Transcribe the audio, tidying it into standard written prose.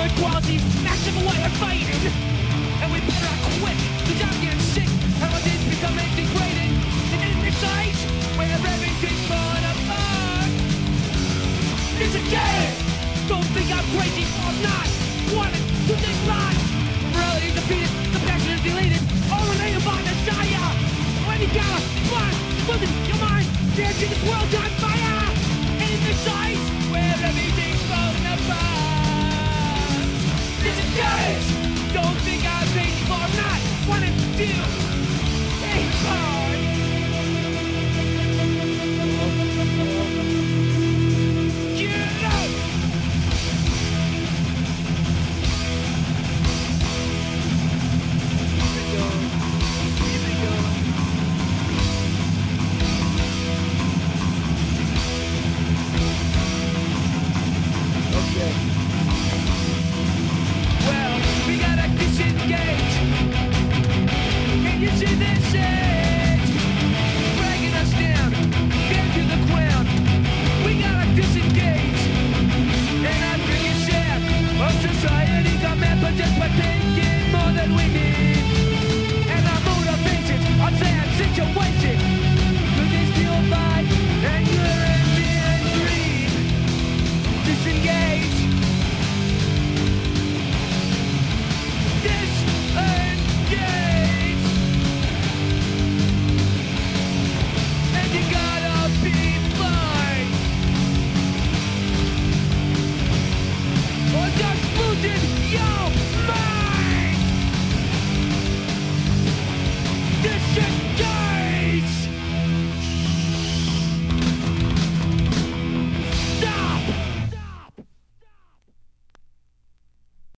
good quality, massive way of fighting. And we better not quit, cause I'm getting sick. How I did become integrated. And in this sight, where everything's falling apart. It's a game! Don't think I'm crazy, I'm not. Wanting to think live. Morality is defeated, compassion is deleted. All related by desire. When you gotta fly, losing your mind. Dancing this world on fire. In the sight, where everything's falling apart. It's a game! Don't think I'm crazy, I'm not. Wanting to take part. Get out! Well, we gotta disengage. Can you see this edge? Dragging us down, down to the ground. We gotta disengage. And I bring a share of society got mad, but just by taking more than we need. And our motivations are sad situation. Cause they still fight, anger and fear and greed. Disengage. Disengage. And you gotta be fine. Or just losing your